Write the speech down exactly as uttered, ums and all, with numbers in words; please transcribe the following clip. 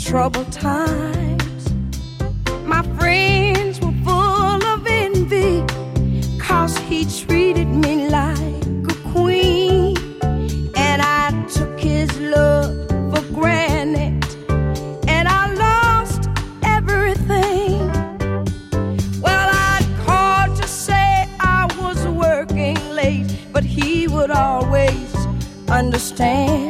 troubled times. My friends were full of envy, 'cause he treated me like a queen. And I took his love for granted, and I lost everything. Well, I'd called to say I was working late, but he would always understand.